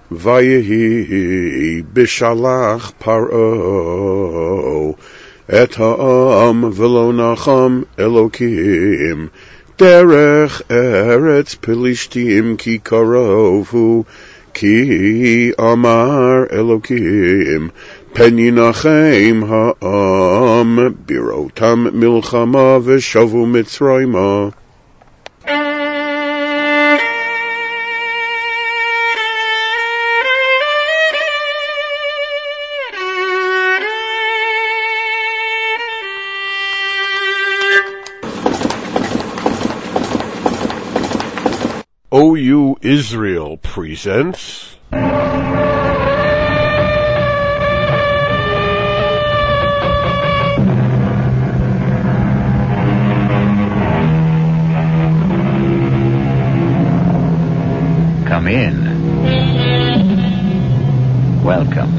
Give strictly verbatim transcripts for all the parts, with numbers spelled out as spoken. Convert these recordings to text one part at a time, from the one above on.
Vayehi bishalach paro et ha'am v'lo nacham Elokim derech eretz Pelishtim ki karovu ki amar Elokim pen yinachem ha'am birotam milchama v'shavu mitzrayma. O U Israel presents Come in. Welcome.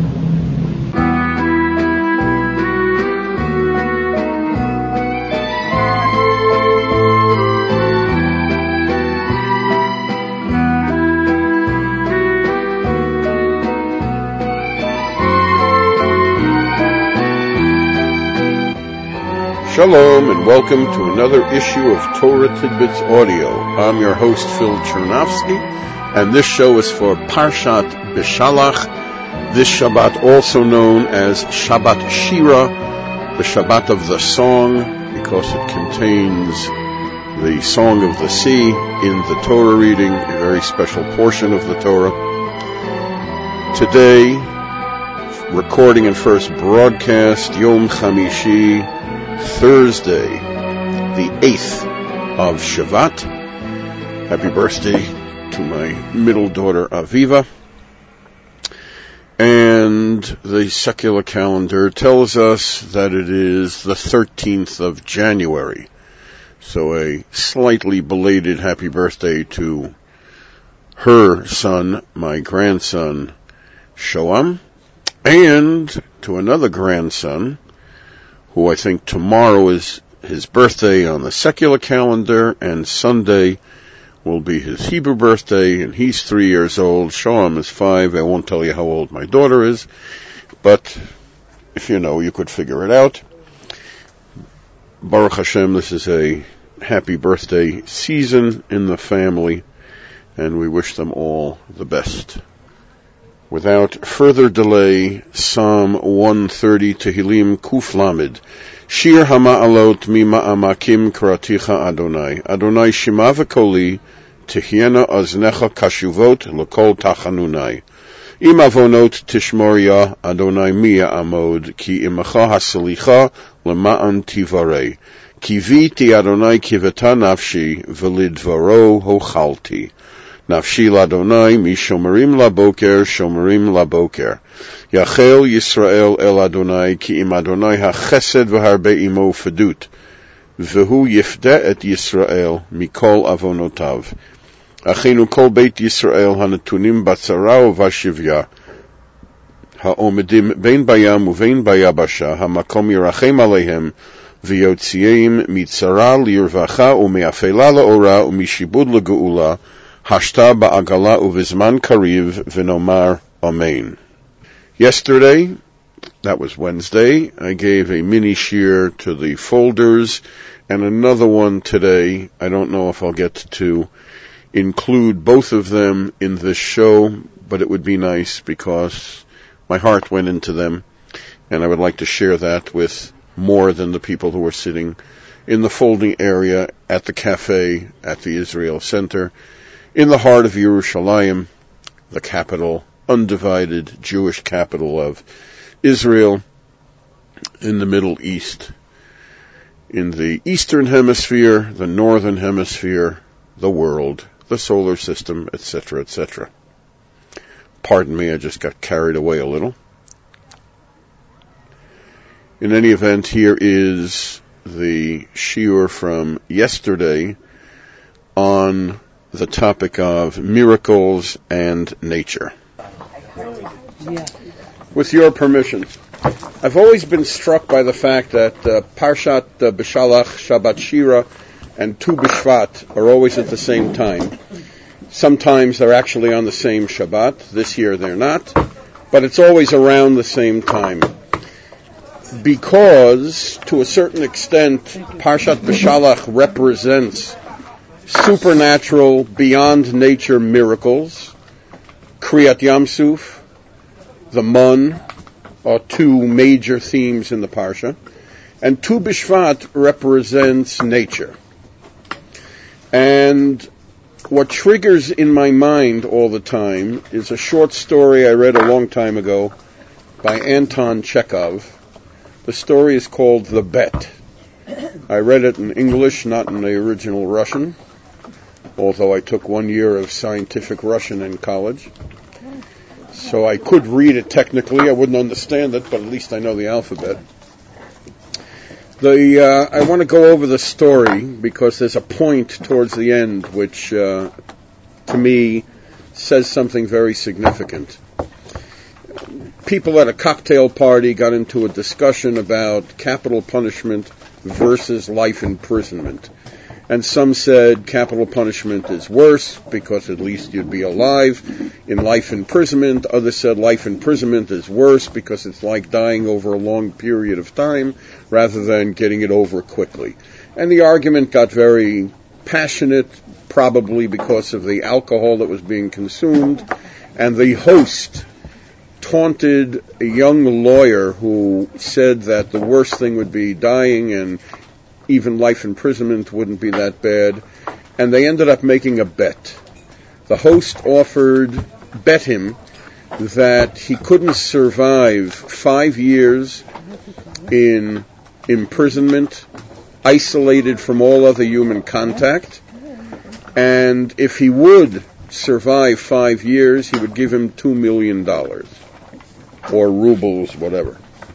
Shalom and welcome to another issue of Torah Tidbits Audio. I'm your host Phil Chernovsky, and this show is for Parshat Beshalach, this Shabbat also known as Shabbat Shira, the Shabbat of the Song, because it contains the Song of the Sea in the Torah reading, a very special portion of the Torah. Today, recording and first broadcast, Yom Chamishi, Thursday, the eighth of Shavat. Happy birthday to my middle daughter Aviva. And the secular calendar tells us that it is the thirteenth of January. So a slightly belated happy birthday to her son, my grandson, Shoam, and to another grandson, who I think tomorrow is his birthday on the secular calendar, and Sunday will be his Hebrew birthday, and he's three years old. Shoam is five. I won't tell you how old my daughter is, but if you know, you could figure it out. Baruch Hashem, this is a happy birthday season in the family, and we wish them all the best. Without further delay, Psalm one thirty, Tehillim Kuf Lamed. Shir hama'alot mima'amakim karaticha Adonai. Adonai shema v'koli, tehiena aznecha kashuvot l'kol tachanunai. Im avonot tishmor Adonai miya amod, ki imacha hasalicha lema'an tivarei. Ki viti Adonai kiveta nafshi, v'lidvaro hochalti. Nafshi l'Adonai mishomerim laboker shomerim laboker. Yachel Yisrael el Adonai ki im Adonai hachesed v'harbe imo fedut. V'hu yifda et Yisrael mikol avonotav. Achinu kol beit Yisrael hanatunim batzara uvashivya. Ha'omedim bein bayam uvein bayabasha hamakom yirachem alehem v'yotziyeim mitzara lirvacha umeafela laora umishibud legeula. Hashta ba'agala uvizman kariv v'nomar amen. Yesterday, that was Wednesday, I gave a mini shir to the folders, and another one today. I don't know if I'll get to include both of them in this show, but it would be nice because my heart went into them, and I would like to share that with more than the people who are sitting in the folding area at the cafe at the Israel Center, in the heart of Yerushalayim, the capital, undivided Jewish capital of Israel, in the Middle East, in the Eastern Hemisphere, the Northern Hemisphere, the world, the solar system, et cetera, et cetera. Pardon me, I just got carried away a little. In any event, here is the shiur from yesterday on the topic of miracles and nature. Yeah. With your permission, I've always been struck by the fact that uh, Parshat uh, Beshalach, Shabbat Shira, and Tu B'Shvat are always at the same time. Sometimes they're actually on the same Shabbat. This year they're not. But it's always around the same time. Because, to a certain extent, Parshat Beshalach represents supernatural, beyond nature miracles. Kriyat Yamsuf, the Mun, are two major themes in the Parsha. And Tu B'Shvat represents nature. And what triggers in my mind all the time is a short story I read a long time ago by Anton Chekhov. The story is called The Bet. I read it in English, not in the original Russian, although I took one year of scientific Russian in college. So I could read it technically. I wouldn't understand it, but at least I know the alphabet. The uh, I want to go over the story because there's a point towards the end which, uh, to me, says something very significant. People at a cocktail party got into a discussion about capital punishment versus life imprisonment. And some said capital punishment is worse because at least you'd be alive in life imprisonment. Others said life imprisonment is worse because it's like dying over a long period of time rather than getting it over quickly. And the argument got very passionate, probably because of the alcohol that was being consumed. And the host taunted a young lawyer who said that the worst thing would be dying and even life imprisonment wouldn't be that bad. And they ended up making a bet. The host offered, bet him, that he couldn't survive five years in imprisonment, isolated from all other human contact. And if he would survive five years, he would give him two million dollars. Or rubles, whatever.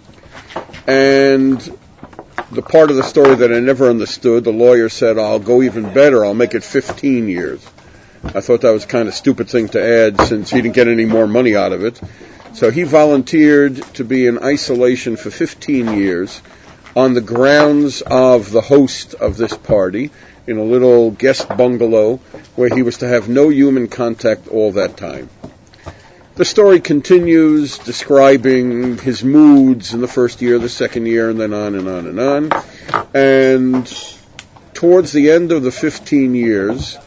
And the part of the story that I never understood, the lawyer said, I'll go even better, I'll make it fifteen years. I thought that was a kind of stupid thing to add since he didn't get any more money out of it. So he volunteered to be in isolation for fifteen years on the grounds of the host of this party in a little guest bungalow where he was to have no human contact all that time. The story continues describing his moods in the first year, the second year, and then on and on and on. And towards the end of the fifteen years,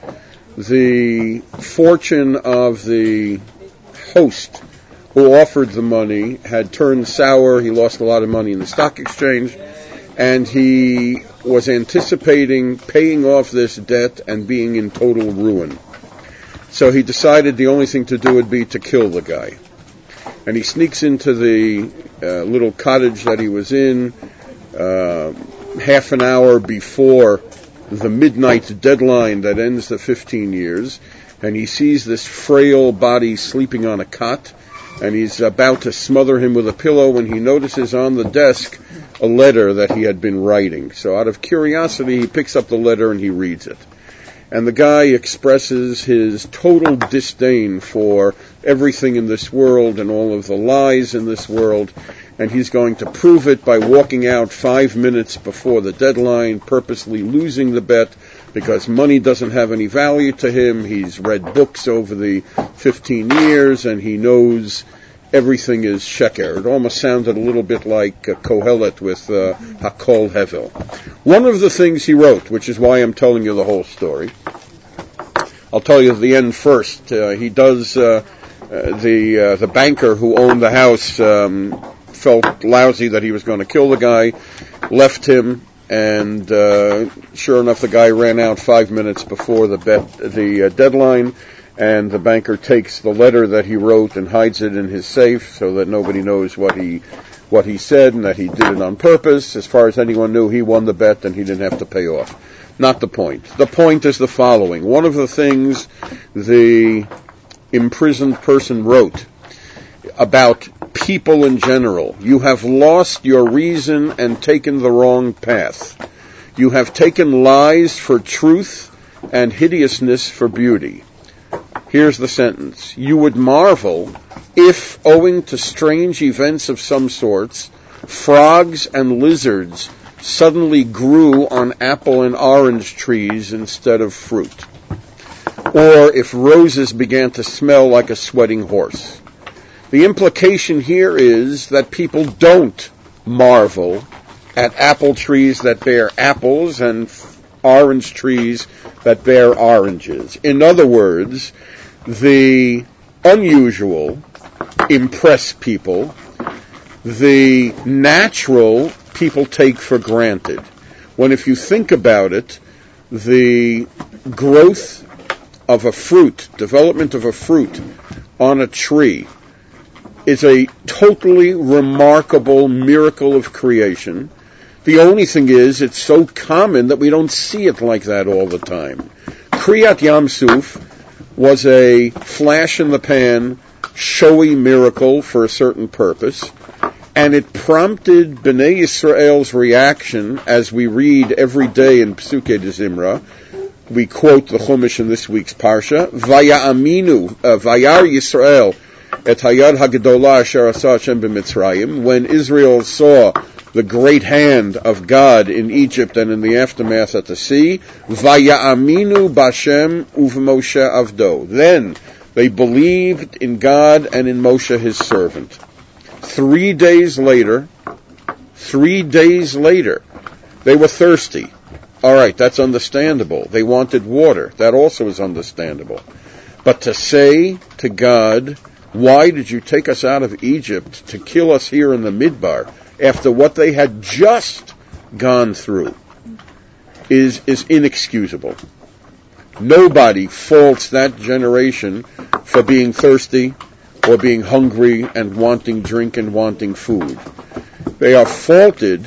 the fortune of the host who offered the money had turned sour. He lost a lot of money in the stock exchange, and he was anticipating paying off this debt and being in total ruin. So he decided the only thing to do would be to kill the guy. And he sneaks into the uh, little cottage that he was in uh, half an hour before the midnight deadline that ends the fifteen years. And he sees this frail body sleeping on a cot. And he's about to smother him with a pillow when he notices on the desk a letter that he had been writing. So out of curiosity, he picks up the letter and he reads it. And the guy expresses his total disdain for everything in this world and all of the lies in this world. And he's going to prove it by walking out five minutes before the deadline, purposely losing the bet because money doesn't have any value to him. He's read books over the fifteen years and he knows everything is sheker. It almost sounded a little bit like uh, Kohelet with uh, Hakol Hevel. One of the things he wrote, which is why I'm telling you the whole story, I'll tell you the end first. Uh, he does, uh, uh, the uh, the banker who owned the house um, felt lousy that he was going to kill the guy, left him, and uh, sure enough, the guy ran out five minutes before the bet, the uh, deadline. And the banker takes the letter that he wrote and hides it in his safe so that nobody knows what he what he said and that he did it on purpose. As far as anyone knew, he won the bet and he didn't have to pay off. Not the point. The point is the following. One of the things the imprisoned person wrote about people in general: you have lost your reason and taken the wrong path. You have taken lies for truth and hideousness for beauty. Here's the sentence. You would marvel if, owing to strange events of some sorts, frogs and lizards suddenly grew on apple and orange trees instead of fruit. or if roses began to smell like a sweating horse. The implication here is that people don't marvel at apple trees that bear apples and orange trees that bear oranges. In other words, the unusual impress people. The natural people take for granted. When, if you think about it, the growth of a fruit, development of a fruit on a tree is a totally remarkable miracle of creation. The only thing is, it's so common that we don't see it like that all the time. Kriyat Yam Suf was a flash-in-the-pan, showy miracle for a certain purpose, and it prompted Bnei Yisrael's reaction, as we read every day in Pesukei de Zimra. We quote the Chumash in this week's Parsha, Vaya'aminu, uh, Vayar Yisrael, et hayad hagadola asher asa Hashem b'Mitzrayim. When Israel saw the great hand of God in Egypt and in the aftermath at the sea, Vaya'aminu b'Hashem uv'Moshe avdo. Then they believed in God and in Moshe his servant. Three days later, three days later, they were thirsty. All right, that's understandable. They wanted water. That also is understandable. But to say to God, why did you take us out of Egypt to kill us here in the Midbar after what they had just gone through is, is inexcusable. Nobody faults that generation for being thirsty or being hungry and wanting drink and wanting food. They are faulted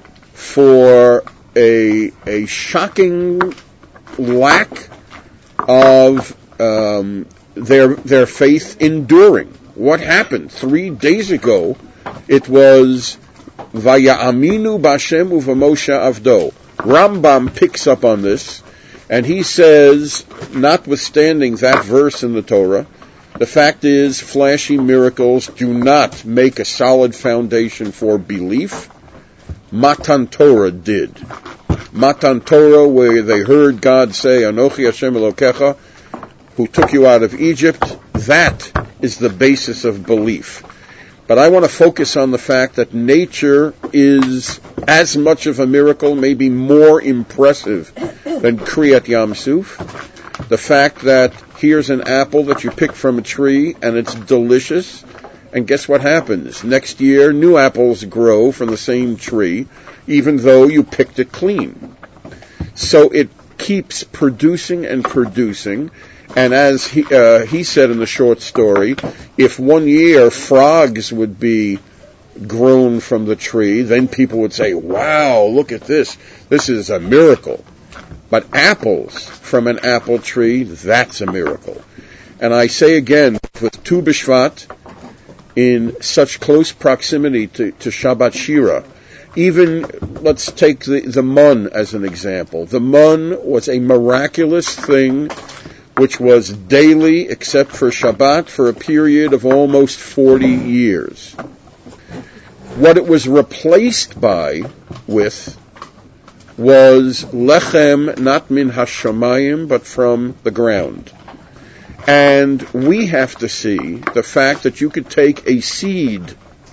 for a, a shocking lack of um, their their faith enduring. What happened? Three days ago, it was Vaya'aminu b'Hashem uv'Moshe avdo. Rambam picks up on this, and he says, notwithstanding that verse in the Torah, the fact is, flashy miracles do not make a solid foundation for belief. Matan Torah did. Matan Torah, where they heard God say, Anochi Hashem Elokecha, who took you out of Egypt, that is the basis of belief. But I want to focus on the fact that nature is as much of a miracle, maybe more impressive than Kriyat Yam Suf. The fact that here's an apple that you pick from a tree and it's delicious, and guess what happens? Next year, new apples grow from the same tree, even though you picked it clean. So it keeps producing and producing. And as he, uh, he said in the short story, if one year frogs would be grown from the tree, then people would say, wow, look at this. This is a miracle. But apples from an apple tree, that's a miracle. And I say again, with Tu B'Shvat, in such close proximity to, to Shabbat Shira, even, let's take the, the mun as an example. The mun was a miraculous thing which was daily, except for Shabbat, for a period of almost forty years. What it was replaced by, with, was lechem, not min hashamayim, but from the ground. And we have to see the fact that you could take a seed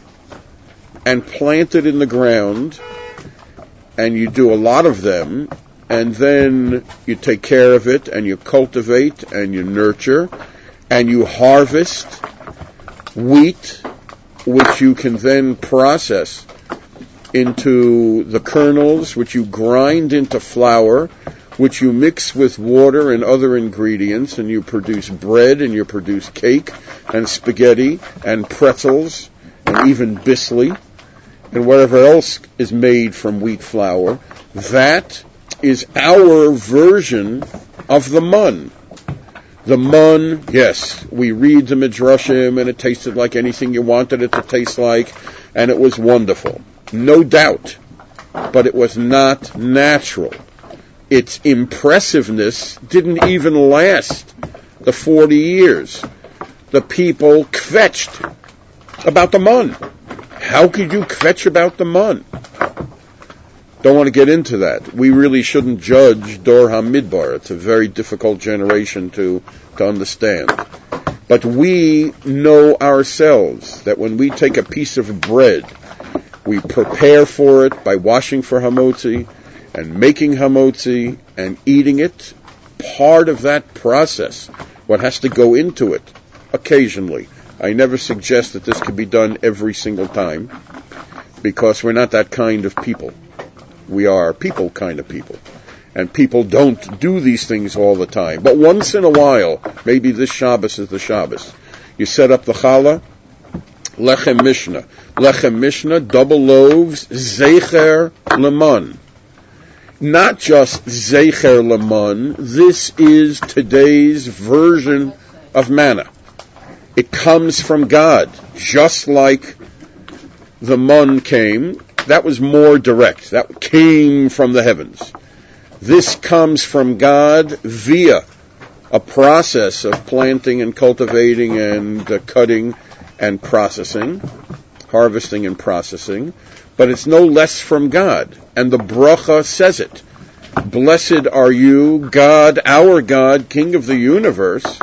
and plant it in the ground, and you do a lot of them, and then you take care of it, and you cultivate, and you nurture, and you harvest wheat, which you can then process into the kernels, which you grind into flour, which you mix with water and other ingredients, and you produce bread, and you produce cake, and spaghetti, and pretzels, and even bisli, and whatever else is made from wheat flour. That is our version of the mun. The mun, yes, we read the Midrashim, and it tasted like anything you wanted it to taste like, and it was wonderful. No doubt. But it was not natural. Its impressiveness didn't even last the forty years. The people kvetched about the mun. How could you kvetch about the mun? Don't want to get into that. We really shouldn't judge Dor HaMidbar. It's a very difficult generation to, to understand. But we know ourselves that when we take a piece of bread, we prepare for it by washing for hamotzi and making hamotzi and eating it. Part of that process, what has to go into it, occasionally. I never suggest that this can be done every single time, because we're not that kind of people. We are people kind of people. And people don't do these things all the time. But once in a while, maybe this Shabbos is the Shabbos, you set up the challah, lechem mishnah. Lechem mishnah, double loaves, zecher leman. Not just zecher leman, this is today's version of manna. It comes from God, just like the man came. That was more direct. That came from the heavens. This comes from God via a process of planting and cultivating and uh, cutting and processing, harvesting and processing, but it's no less from God. And the bracha says it. Blessed are you, God, our God, King of the universe,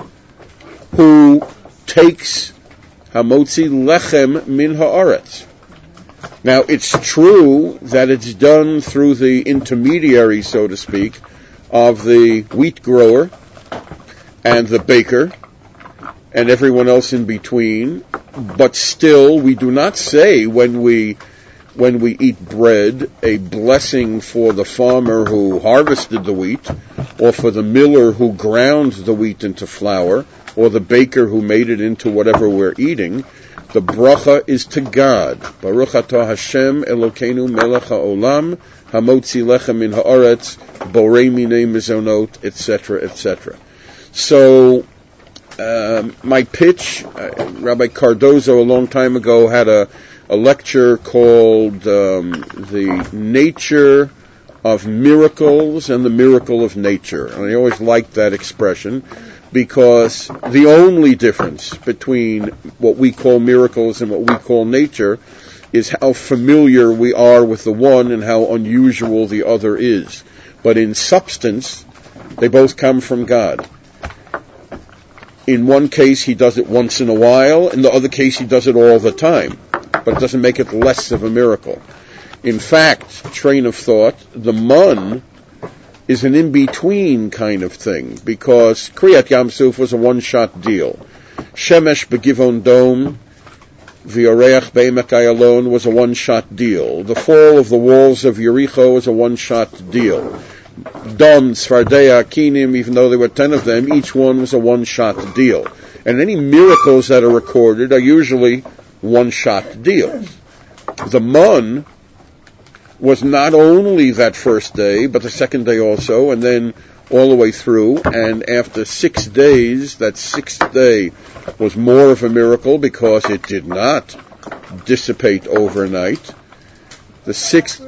who takes hamotzi lechem min haaretz. Now, it's true that it's done through the intermediary, so to speak, of the wheat grower and the baker and everyone else in between, but still we do not say when we when we eat bread a blessing for the farmer who harvested the wheat, or for the miller who ground the wheat into flour, or the baker who made it into whatever we're eating. The bracha is to God. Baruch atah Hashem Elokeinu melech haolam, hamotzi lechem min haaretz, borei minei mizonot, et cetera, et cetera. So, um, my pitch, uh, Rabbi Cardozo a long time ago had a, a lecture called um, The Nature of Miracles and the Miracle of Nature. And I always liked that expression, because the only difference between what we call miracles and what we call nature is how familiar we are with the one and how unusual the other is. But in substance, they both come from God. In one case, he does it once in a while. In the other case, he does it all the time. But it doesn't make it less of a miracle. In fact, train of thought, the man is an in-between kind of thing, because Kriyat Yam-Suf was a one-shot deal. Shemesh Begivon Dome, V'Yoreach Be'emek Ayalon was a one-shot deal. The fall of the walls of Yericho was a one-shot deal. Dom, Tzfardei, Akinim, even though there were ten of them, each one was a one-shot deal. And any miracles that are recorded are usually one-shot deals. The man was not only that first day, but the second day also, and then all the way through. And after six days, that sixth day was more of a miracle because it did not dissipate overnight. The sixth,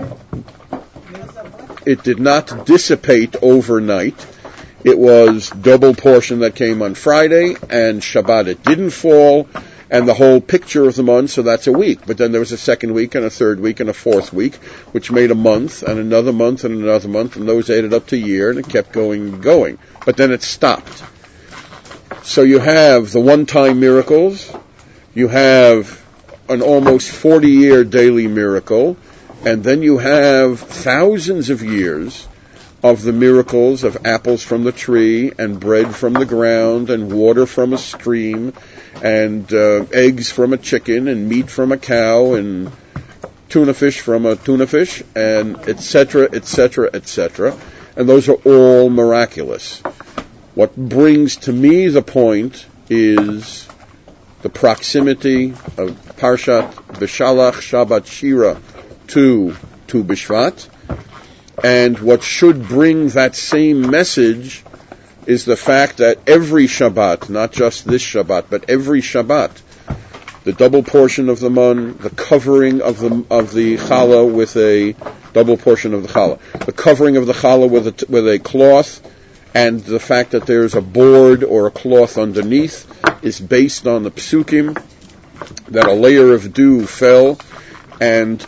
it did not dissipate overnight. It was double portion that came on Friday, and Shabbat it didn't fall, and the whole picture of the month, so that's a week. But then there was a second week and a third week and a fourth week, which made a month and another month and another month, and those added up to a year, and it kept going and going. But then it stopped. So you have the one-time miracles, you have an almost forty-year daily miracle, and then you have thousands of years of the miracles of apples from the tree and bread from the ground and water from a stream and uh, eggs from a chicken and meat from a cow and tuna fish from a tuna fish and et cetera, et cetera, et cetera. And those are all miraculous. What brings to me the point is the proximity of Parshat Beshalach Shabbat Shira to Tu B'Shvat. And what should bring that same message is the fact that every Shabbat, not just this Shabbat, but every Shabbat, the double portion of the man, the covering of the of the challah with a double portion of the challah, the covering of the challah with a, with a cloth, and the fact that there's a board or a cloth underneath is based on the psukim that a layer of dew fell, and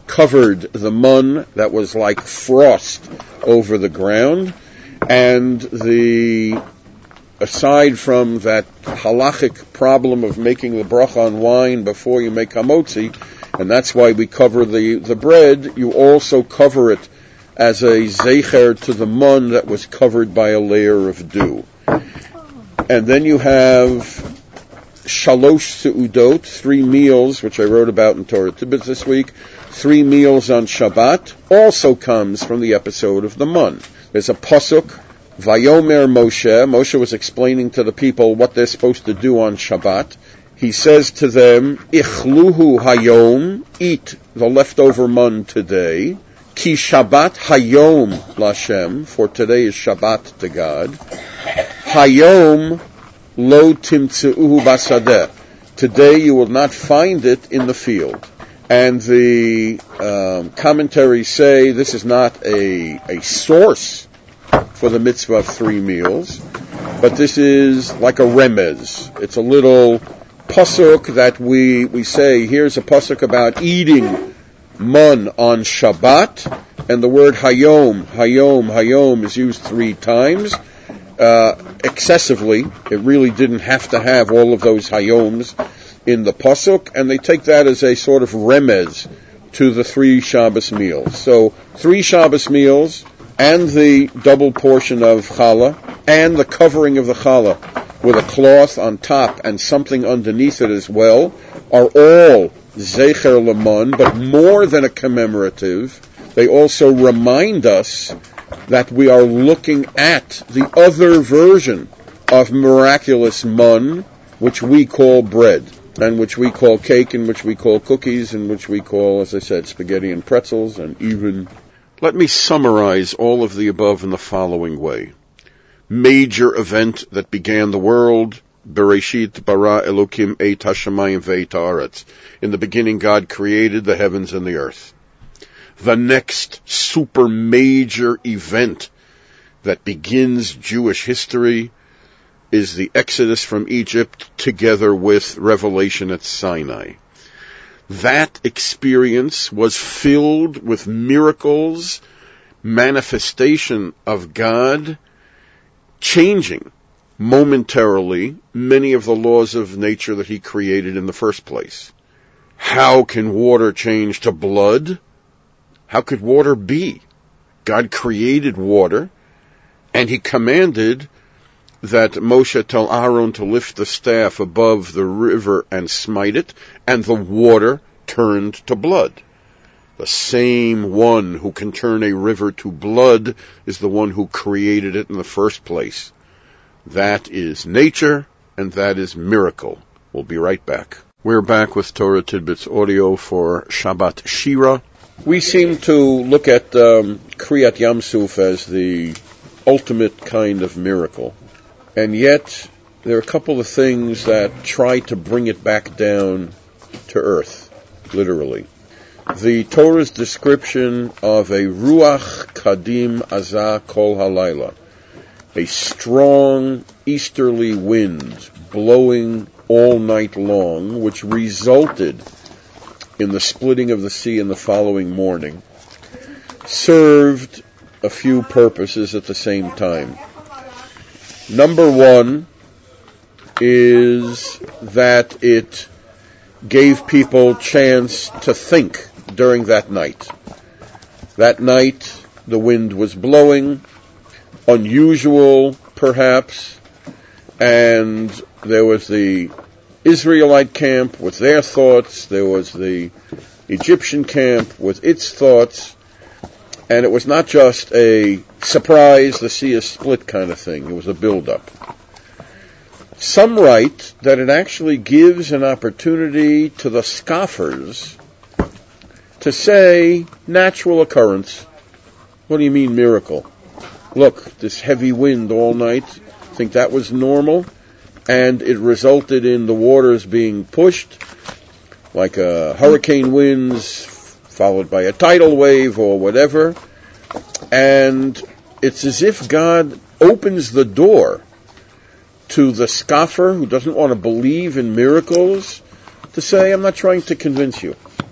covered the mun that was like frost over the ground, and the aside from that halachic problem of making the bracha on wine before you make hamotzi, and that's why we cover the, the bread, you also cover it as a zecher to the mun that was covered by a layer of dew. And then you have shalosh seudot, three meals, which I wrote about in Torah Tidbits this week. Three meals on Shabbat also comes from the episode of the mun. There's a pasuk, Vayomer Moshe. Moshe was explaining to the people what they're supposed to do on Shabbat. He says to them, Ichluhu hayom, eat the leftover mun today. Ki Shabbat hayom lashem, for today is Shabbat to God. Hayom lo timtzeuhu basadeh. Today you will not find it in the field. And the um, commentaries say this is not a, a source for the mitzvah of three meals, but this is like a remez. It's a little pasuk that we, we say, here's a pasuk about eating mun on Shabbat, and the word hayom, hayom, hayom is used three times, uh, excessively. It really didn't have to have all of those hayoms in the pasuk, and they take that as a sort of remez to the three Shabbos meals. So, three Shabbos meals, and the double portion of challah, and the covering of the challah with a cloth on top and something underneath it as well, are all zecher lamun, but more than a commemorative. They also remind us that we are looking at the other version of miraculous mun, which we call bread, and which we call cake, and which we call cookies, and which we call, as I said, spaghetti and pretzels, and even... Let me summarize all of the above in the following way. Major event that began the world, Bereshit bara Elokim et hashamayim ve'et haaretz. In the beginning, God created the heavens and the earth. The next super major event that begins Jewish history is the Exodus from Egypt together with Revelation at Sinai. That experience was filled with miracles, manifestation of God, changing momentarily many of the laws of nature that He created in the first place. How can water change to blood? How could water be? God created water, and He commanded that Moshe tell Aaron to lift the staff above the river and smite it, and the water turned to blood. The same one who can turn a river to blood is the one who created it in the first place. That is nature, and that is miracle. We'll be right back. We're back with Torah Tidbits audio for Shabbat Shira. We seem to look at um, Kriyat Yamsuf as the ultimate kind of miracle. And yet, there are a couple of things that try to bring it back down to earth, literally. The Torah's description of a Ruach Kadim Azah Kol Halayla, a strong easterly wind blowing all night long, which resulted in the splitting of the sea in the following morning, served a few purposes at the same time. Number one is that it gave people chance to think during that night. That night, the wind was blowing, unusual perhaps, and there was the Israelite camp with their thoughts, there was the Egyptian camp with its thoughts, and it was not just a surprise, the sea is split kind of thing. It was a build-up. Some write that it actually gives an opportunity to the scoffers to say, natural occurrence. What do you mean miracle? Look, this heavy wind all night, think that was normal, and it resulted in the waters being pushed, like a hurricane winds, followed by a tidal wave or whatever, and it's as if God opens the door to the scoffer who doesn't want to believe in miracles to say, I'm not trying to convince you.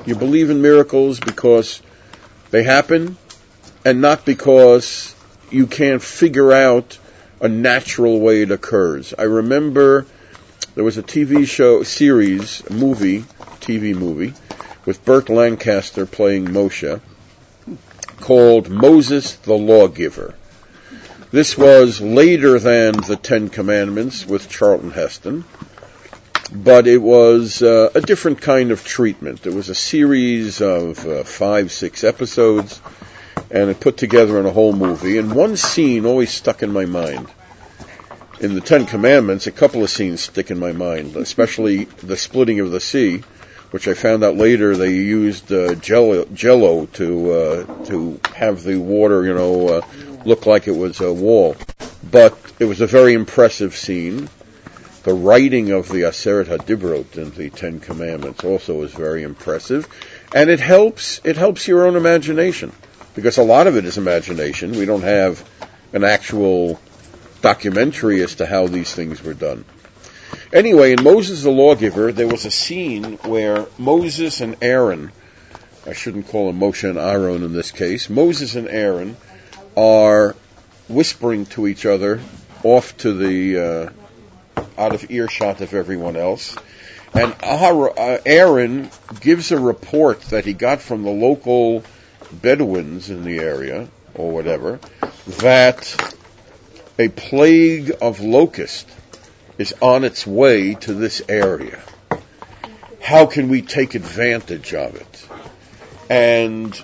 You believe in miracles because they happen, and not because you can't figure out a natural way it occurs. I remember there was a T V show, series, a movie, T V movie, with Burt Lancaster playing Moshe, called Moses the Lawgiver. This was later than the Ten Commandments with Charlton Heston, but it was uh, a different kind of treatment. It was a series of uh, five, six episodes, and it put together in a whole movie. And one scene always stuck in my mind. In the Ten Commandments, a couple of scenes stick in my mind, especially the splitting of the sea, which I found out later they used uh, jello, jello to uh, to have the water, you know, uh, look like it was a wall. But it was a very impressive scene. The writing of the Aseret HaDibrot in the Ten Commandments also is very impressive, and it helps it helps your own imagination, because a lot of it is imagination. We don't have an actual documentary as to how these things were done. Anyway, in Moses the Lawgiver, there was a scene where Moses and Aaron, I shouldn't call him Moshe and Aaron in this case, Moses and Aaron are whispering to each other off to the, uh, out of earshot of everyone else. And Aaron gives a report that he got from the local Bedouins in the area, or whatever, that a plague of locust is on its way to this area. How can we take advantage of it? And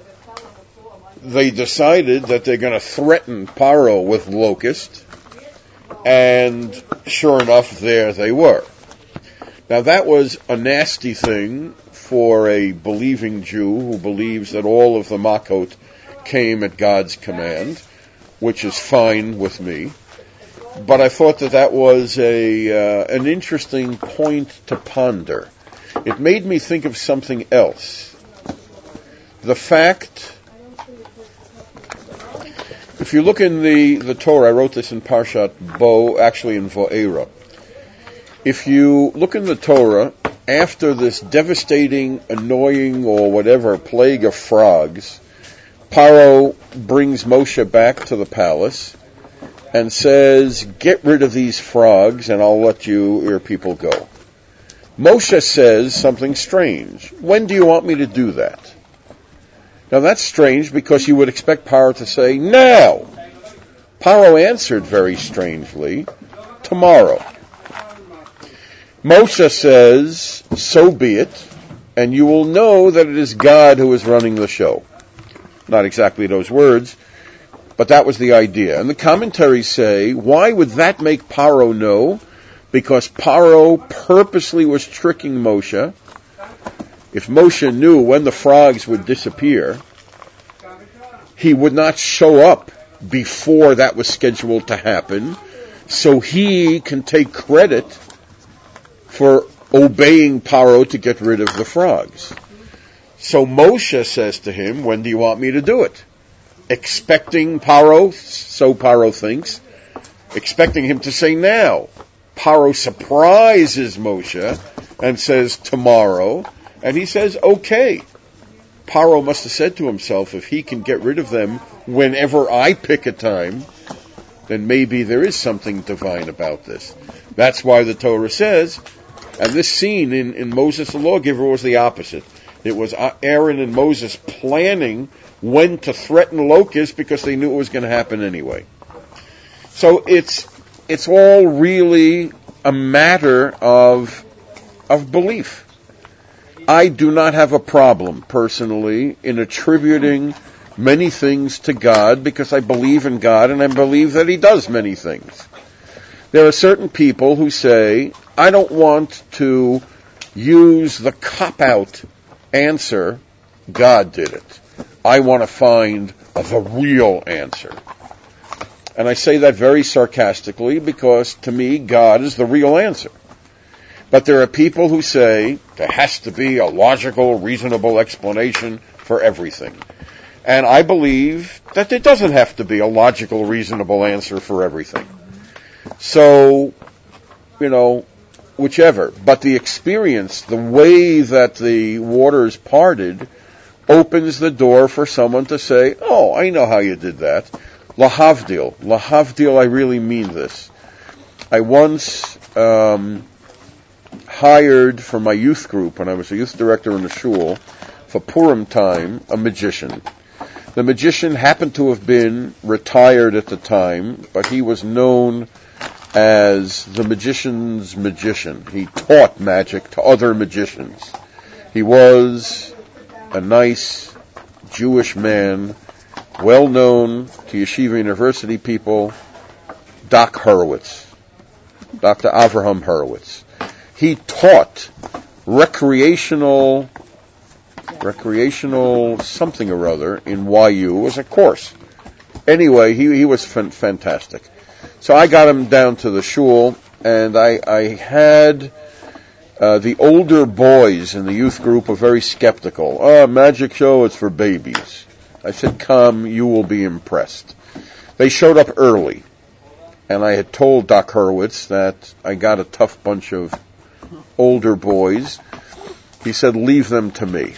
they decided that they're going to threaten Paro with locust, and sure enough, there they were. Now that was a nasty thing for a believing Jew who believes that all of the Makot came at God's command, which is fine with me. But I thought that that was a uh, an interesting point to ponder. It made me think of something else. The fact, if you look in the, the Torah, I wrote this in Parshat Bo, actually in Vo'era. If you look in the Torah, after this devastating, annoying, or whatever plague of frogs, Paro brings Moshe back to the palace and says, get rid of these frogs and I'll let you, your people go. Moshe says something strange. When do you want me to do that? Now that's strange because you would expect Paro to say, now. Paro answered very strangely, tomorrow. Moshe says, so be it, and you will know that it is God who is running the show. Not exactly those words, but that was the idea. And the commentaries say, why would that make Paro know? Because Paro purposely was tricking Moshe. If Moshe knew when the frogs would disappear, he would not show up before that was scheduled to happen, so he can take credit for obeying Paro to get rid of the frogs. So Moshe says to him, when do you want me to do it? Expecting Paro, so Paro thinks, expecting him to say now. Paro surprises Moshe and says tomorrow, and he says okay. Paro must have said to himself, if he can get rid of them whenever I pick a time, then maybe there is something divine about this. That's why the Torah says, and this scene in, in Moses the Lawgiver was the opposite. It was Aaron and Moses planning when to threaten locusts because they knew it was going to happen anyway. So it's it's all really a matter of of belief. I do not have a problem, personally, in attributing many things to God because I believe in God and I believe that He does many things. There are certain people who say, I don't want to use the cop-out answer, God did it. I want to find the real answer. And I say that very sarcastically because, to me, God is the real answer. But there are people who say there has to be a logical, reasonable explanation for everything. And I believe that there doesn't have to be a logical, reasonable answer for everything. So, you know, whichever. But the experience, the way that the waters parted, opens the door for someone to say, oh, I know how you did that. Lahavdil. Lahavdil, I really mean this. I once um, hired for my youth group, when I was a youth director in the shul, for Purim time, a magician. The magician happened to have been retired at the time, but he was known as the magician's magician. He taught magic to other magicians. He was a nice Jewish man, well known to Yeshiva University people, Doc Horowitz, Doctor Avraham Horowitz. He taught recreational recreational something or other in Y U as a course. Anyway, he he was fan- fantastic. So I got him down to the shul, and I, I had uh, the older boys in the youth group were very skeptical. Oh, magic show, it's for babies. I said, come, you will be impressed. They showed up early, and I had told Doc Horowitz that I got a tough bunch of older boys. He said, leave them to me.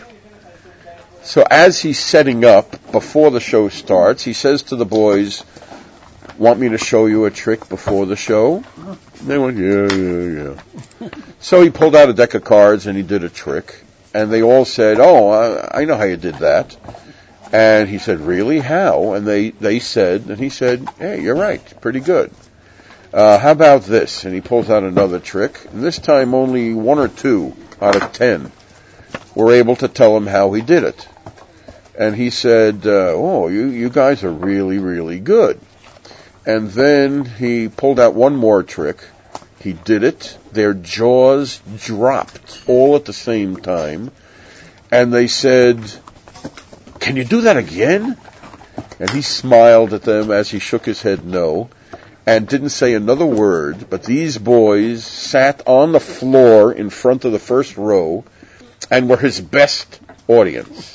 So as he's setting up, before the show starts, he says to the boys, want me to show you a trick before the show? And they went, yeah, yeah, yeah. So he pulled out a deck of cards and he did a trick. And they all said, oh, I, I know how you did that. And he said, really? How? And they, they said, and he said, hey, you're right, pretty good. Uh, how about this? And he pulls out another trick. And this time only one or two out of ten were able to tell him how he did it. And he said, uh, oh, you, you guys are really, really good. And then he pulled out one more trick. He did it. Their jaws dropped all at the same time. And they said, can you do that again? And he smiled at them as he shook his head no, and didn't say another word. But these boys sat on the floor in front of the first row and were his best audience.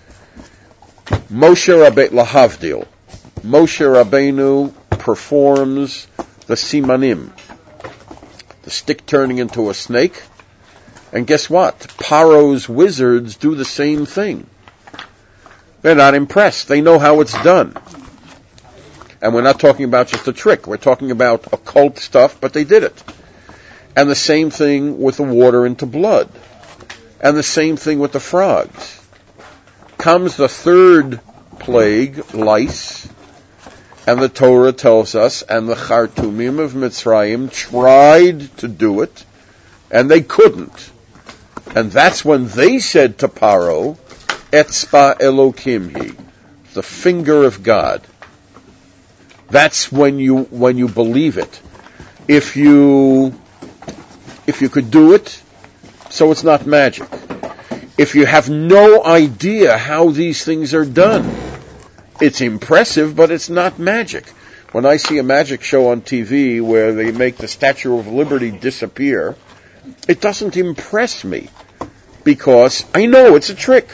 Moshe Rabbeinu, Lahavdil. Moshe Rabbeinu performs the simanim, the stick turning into a snake. And guess what? Paro's wizards do the same thing. They're not impressed. They know how it's done. And we're not talking about just a trick. We're talking about occult stuff, but they did it. And the same thing with the water into blood. And the same thing with the frogs. Comes the third plague, lice, and the Torah tells us, and the Chartumim of Mitzrayim tried to do it, and they couldn't. And that's when they said to Paro, Etzba Elokim hi, the finger of God. That's when you when you believe it. If you if you could do it, so it's not magic. If you have no idea how these things are done, it's impressive, but it's not magic. When I see a magic show on T V where they make the Statue of Liberty disappear, it doesn't impress me because I know it's a trick.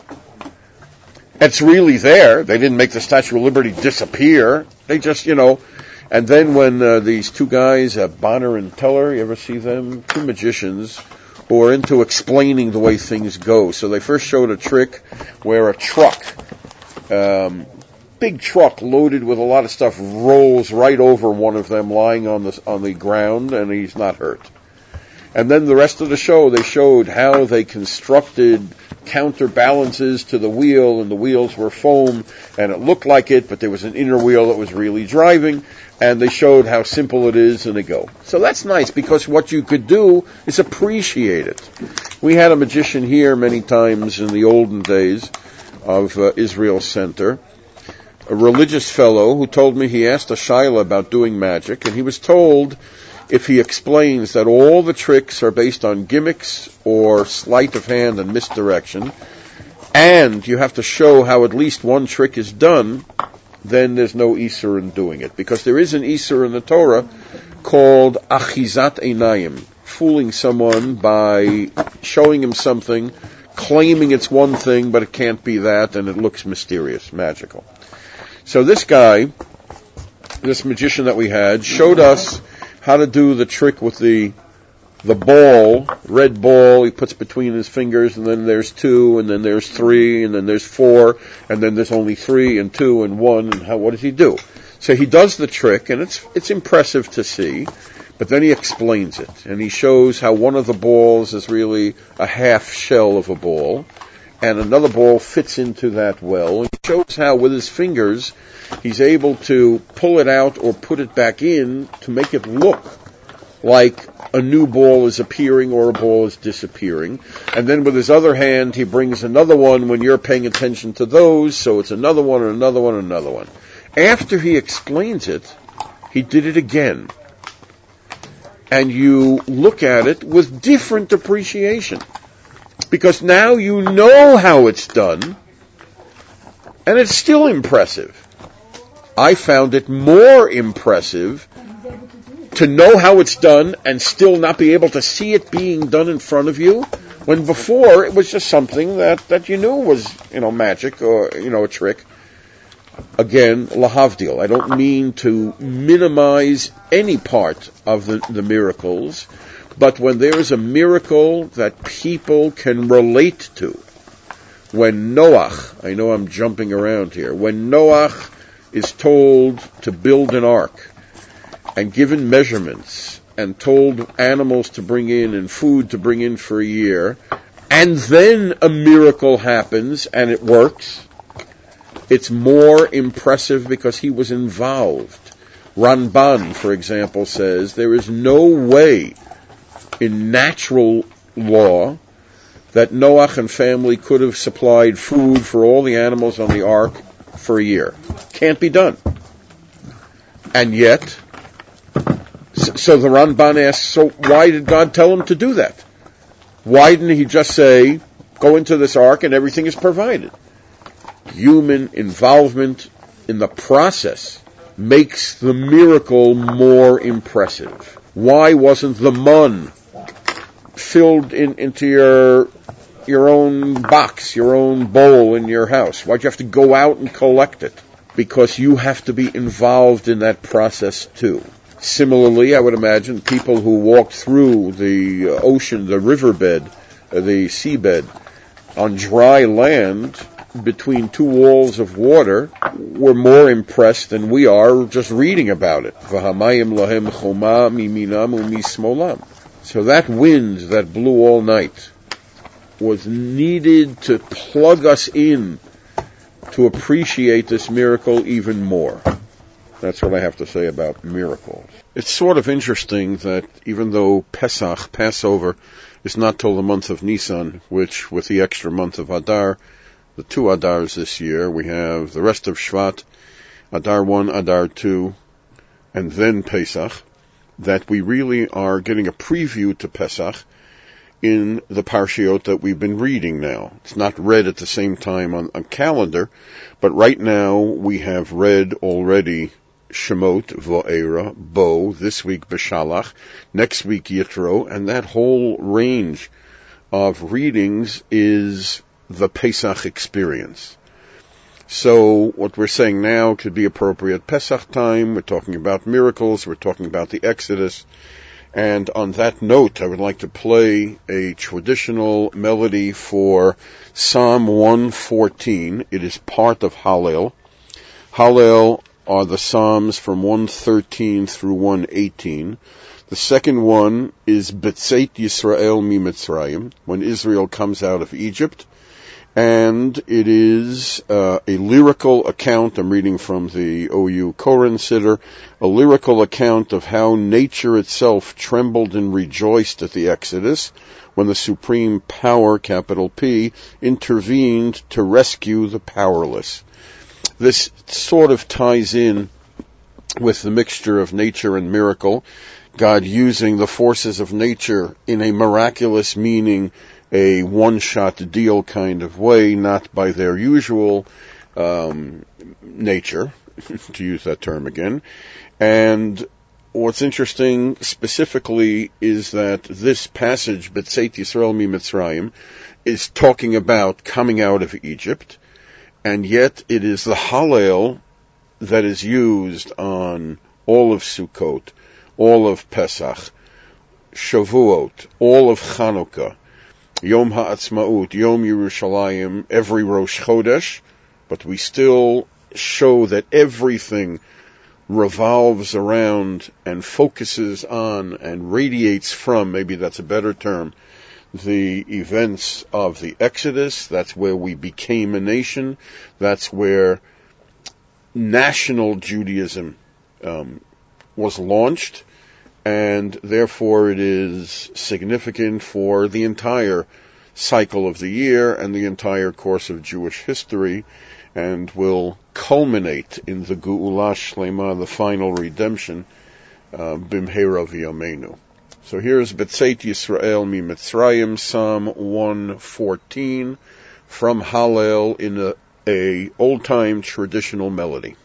It's really there. They didn't make the Statue of Liberty disappear. They just, you know, and then when uh, these two guys, uh, Bonner and Teller, you ever see them? Two magicians who are into explaining the way things go. So they first showed a trick where a truck, um, big truck loaded with a lot of stuff, rolls right over one of them lying on the on the ground, and he's not hurt. And then the rest of the show, they showed how they constructed counterbalances to the wheel, and the wheels were foam, and it looked like it, but there was an inner wheel that was really driving, and they showed how simple it is, and they go. So that's nice, because what you could do is appreciate it. We had a magician here many times in the olden days of uh, Israel Center, a religious fellow who told me he asked a shaila about doing magic, and he was told if he explains that all the tricks are based on gimmicks or sleight of hand and misdirection, and you have to show how at least one trick is done, then there's no Isur in doing it. Because there is an Isur in the Torah called Achizat Einayim, fooling someone by showing him something, claiming it's one thing, but it can't be that, and it looks mysterious, magical. So this guy, this magician that we had, showed us how to do the trick with the the ball, red ball, he puts between his fingers, and then there's two, and then there's three, and then there's four, and then there's only three, and two, and one, and how, what does he do? So he does the trick, and it's it's impressive to see, but then he explains it, and he shows how one of the balls is really a half shell of a ball, and another ball fits into that well, and he shows how with his fingers he's able to pull it out or put it back in to make it look like a new ball is appearing or a ball is disappearing. And then with his other hand, he brings another one when you're paying attention to those, so it's another one and another one and another one. After he explains it, he did it again. And you look at it with different appreciation. Because now you know how it's done, and it's still impressive. I found it more impressive to know how it's done and still not be able to see it being done in front of you, when before it was just something that, that you knew was, you know, magic or, you know, a trick. Again, lahavdil. I don't mean to minimize any part of the, the miracles, but when there is a miracle that people can relate to, when Noach, I know I'm jumping around here, when Noach is told to build an ark, and given measurements, and told animals to bring in and food to bring in for a year, and then a miracle happens and it works, it's more impressive because he was involved. Ramban, for example, says there is no way in natural law that Noach and family could have supplied food for all the animals on the ark for a year. Can't be done. And yet, so the Ramban asks, so why did God tell him to do that? Why didn't he just say, go into this ark and everything is provided? Human involvement in the process makes the miracle more impressive. Why wasn't the mun filled in, into your your own box, your own bowl in your house? Why'd you have to go out and collect it? Because you have to be involved in that process too. Similarly, I would imagine people who walked through the ocean, the riverbed, the seabed, on dry land between two walls of water were more impressed than we are just reading about it. V'hamayim lahem choma miminam umismolam. So that wind that blew all night was needed to plug us in to appreciate this miracle even more. That's what I have to say about miracles. It's sort of interesting that even though Pesach, Passover, is not till the month of Nisan, which with the extra month of Adar, the two Adars this year, we have the rest of Shvat, Adar one, Adar two, and then Pesach, that we really are getting a preview to Pesach in the Parshiot that we've been reading now. It's not read at the same time on a calendar, but right now we have read already Shemot, Vo'era, Bo, this week Beshalach, next week Yitro, and that whole range of readings is the Pesach experience. So what we're saying now could be appropriate Pesach time. We're talking about miracles. We're talking about the Exodus. And on that note, I would like to play a traditional melody for Psalm one fourteen. It is part of Hallel. Hallel are the Psalms from one thirteen through one eighteen. The second one is Betzeit Yisrael Mimitzrayim, when Israel comes out of Egypt. And it is uh, a lyrical account, I'm reading from the O U Koren Siddur, a lyrical account of how nature itself trembled and rejoiced at the Exodus when the supreme power, capital P, intervened to rescue the powerless. This sort of ties in with the mixture of nature and miracle, God using the forces of nature in a miraculous, meaning a one-shot deal kind of way, not by their usual um, nature, to use that term again. And what's interesting specifically is that this passage, Betzeit Yisrael Mimitzrayim, is talking about coming out of Egypt, and yet it is the Hallel that is used on all of Sukkot, all of Pesach, Shavuot, all of Chanukah, Yom Ha'atzmaut, Yom Yerushalayim, every Rosh Chodesh, but we still show that everything revolves around and focuses on and radiates from, maybe that's a better term, the events of the Exodus. That's where we became a nation. That's where national Judaism um, was launched, and therefore it is significant for the entire cycle of the year and the entire course of Jewish history, and will culminate in the Geula Shlema, the final redemption, uh, Bimheira V'Yameinu. So here's B'tzeit Yisrael Mi Mitzrayim, Psalm one fourteen, from Hallel in a, a old-time traditional melody.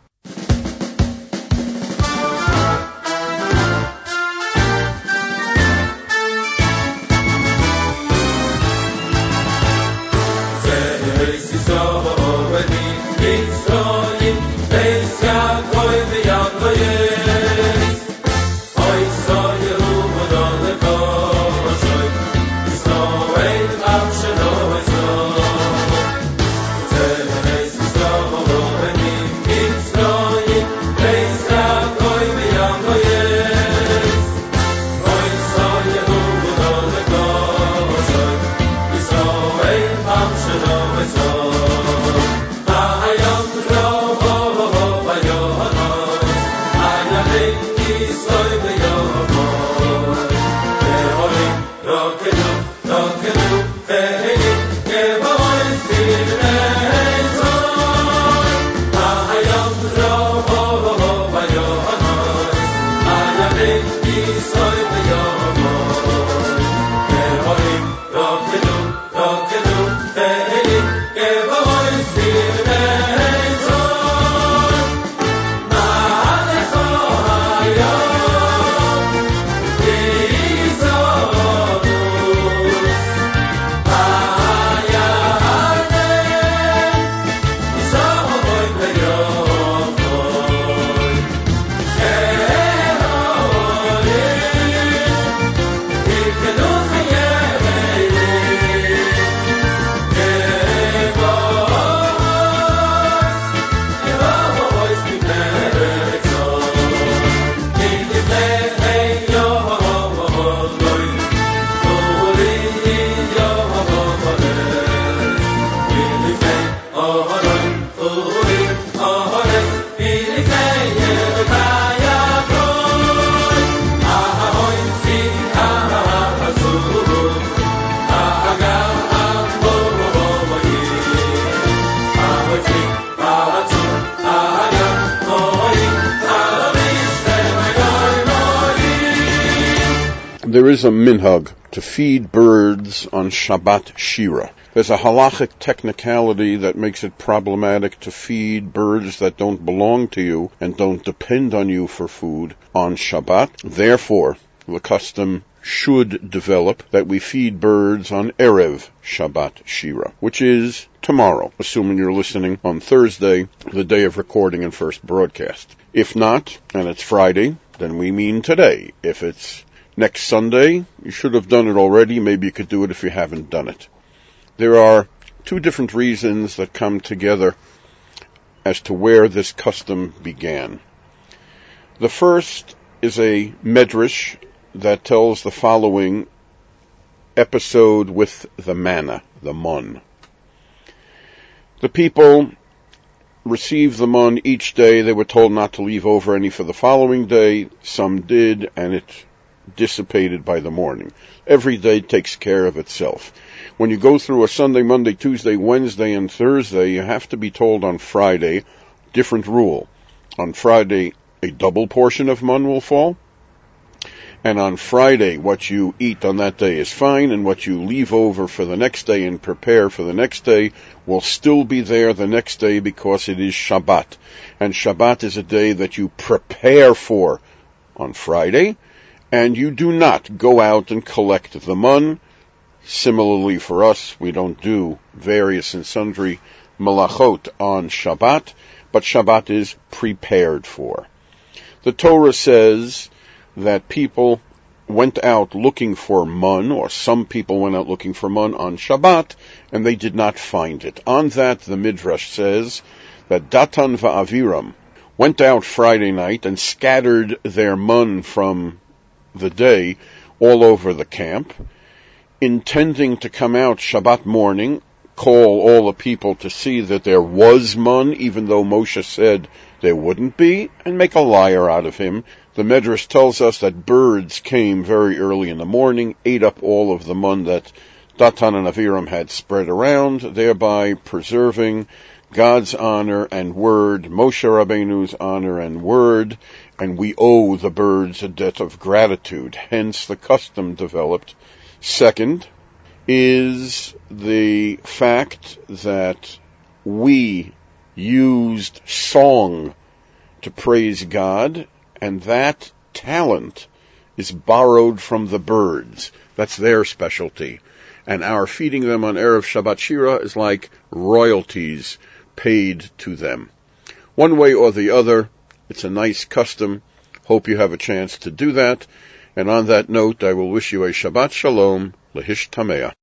There is a minhag to feed birds on Shabbat Shira. There's a halachic technicality that makes it problematic to feed birds that don't belong to you and don't depend on you for food on Shabbat. Therefore, the custom should develop that we feed birds on Erev Shabbat Shira, which is tomorrow, assuming you're listening on Thursday, the day of recording and first broadcast. If not, and it's Friday, then we mean today. If it's next Sunday, you should have done it already. Maybe you could do it if you haven't done it. There are two different reasons that come together as to where this custom began. The first is a medrash that tells the following episode with the manna, the mun. The people received the mun each day. They were told not to leave over any for the following day. Some did, and it dissipated by the morning. Every day takes care of itself. When you go through a Sunday, Monday, Tuesday, Wednesday, and Thursday, you have to be told on Friday, different rule. On Friday, a double portion of mun will fall. And on Friday, what you eat on that day is fine, and what you leave over for the next day and prepare for the next day will still be there the next day because it is Shabbat. And Shabbat is a day that you prepare for on Friday, and you do not go out and collect the mun. Similarly for us, we don't do various and sundry malachot on Shabbat, but Shabbat is prepared for. The Torah says that people went out looking for mun, or some people went out looking for mun on Shabbat, and they did not find it. On that, the Midrash says that Datan va'Aviram went out Friday night and scattered their mun from the day all over the camp, intending to come out Shabbat morning, call all the people to see that there was mun, even though Moshe said there wouldn't be, and make a liar out of him. The Medrash tells us that birds came very early in the morning, ate up all of the mun that Datan and Aviram had spread around, thereby preserving God's honor and word, Moshe Rabbeinu's honor and word, and we owe the birds a debt of gratitude. Hence the custom developed. Second is the fact that we used song to praise God, and that talent is borrowed from the birds. That's their specialty. And our feeding them on Erev Shabbat Shira is like royalties paid to them. One way or the other, it's a nice custom. Hope you have a chance to do that. And on that note, I will wish you a Shabbat Shalom, Lehish Tameah.